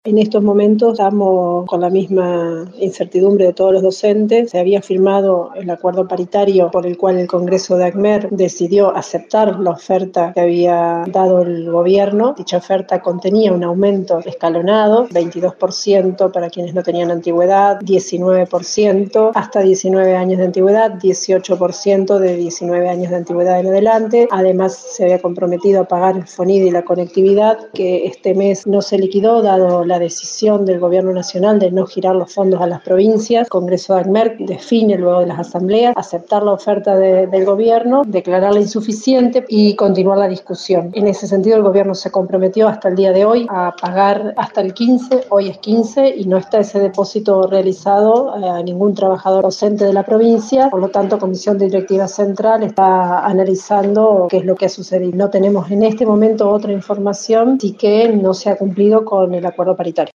En estos momentos estamos con la misma incertidumbre de todos los docentes. Se había firmado el acuerdo paritario por el cual el Congreso de ACMER decidió aceptar la oferta que había dado el gobierno. Dicha oferta contenía un aumento escalonado, 22% para quienes no tenían antigüedad, 19% hasta 19 años de antigüedad, 18% de 19 años de antigüedad en adelante. Además, se había comprometido a pagar el FONID y la conectividad, que este mes no se liquidó dado la decisión del Gobierno Nacional de no girar los fondos a las provincias. El Congreso de ACMER define luego de las asambleas aceptar la oferta del Gobierno, declararla insuficiente y continuar la discusión. En ese sentido, el Gobierno se comprometió hasta el día de hoy a pagar hasta el 15, hoy es 15, y no está ese depósito realizado a ningún trabajador docente de la provincia. Por lo tanto, Comisión Directiva Central está analizando qué es lo que ha sucedido. No tenemos en este momento otra información y que no se ha cumplido con el acuerdo paritario.